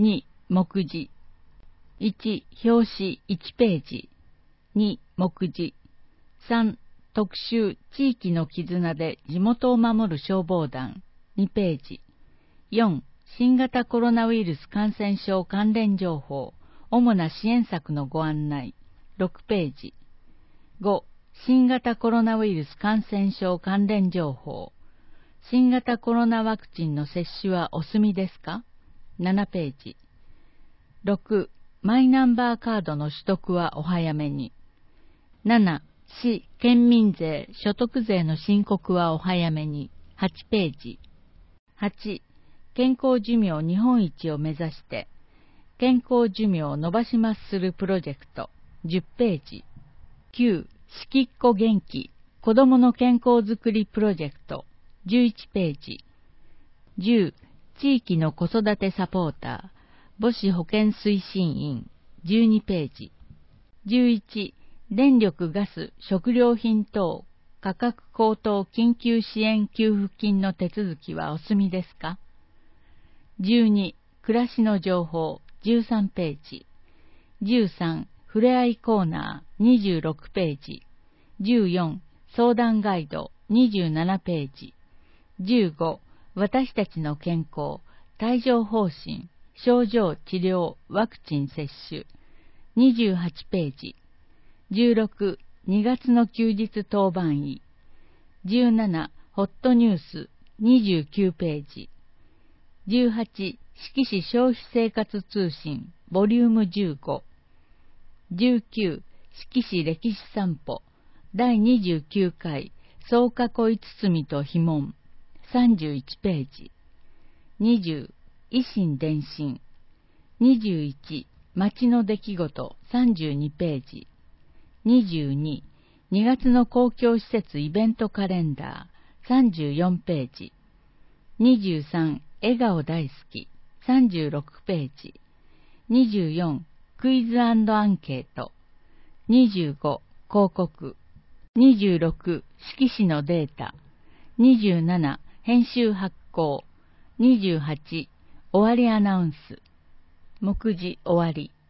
2、目次。1、表紙1ページ。2、目次。3、特集地域の絆で地元を守る消防団2ページ。4、新型コロナウイルス感染症関連情報、主な支援策のご案内6ページ。5、新型コロナウイルス感染症関連情報、新型コロナワクチンの接種はお済みですか7ページ。6、マイナンバーカードの取得はお早めに。7、市、県民税、所得税の申告はお早めに。8ページ。8、健康寿命日本一を目指して、健康寿命を伸ばしますするプロジェクト。10ページ。9、しきっこ元気、子どもの健康づくりプロジェクト。11ページ。10、地域の子育てサポーター、母子保健推進員。12ページ。11、電力・ガス・食料品等価格高騰緊急支援給付金の手続きはお済みですか？ 12、暮らしの情報13ページ。13、ふれあいコーナー26ページ。14、相談ガイド27ページ。15、私たちの健康、帯状疱疹、症状治療、ワクチン接種28ページ。16、2月の休日当番医。17、ホットニュース29ページ。18、四季市消費生活通信ボリューム15。19、四季市歴史散歩第29回総囲い包と碑文31ページ。20、維新伝心。21、町の出来事32ページ。22、2月の公共施設イベントカレンダー34ページ。23、笑顔大好き36ページ。24、クイズ&アンケート。25、広告。26、色紙のデータ。27、編集発行。28、終わりアナウンス。目次終わり。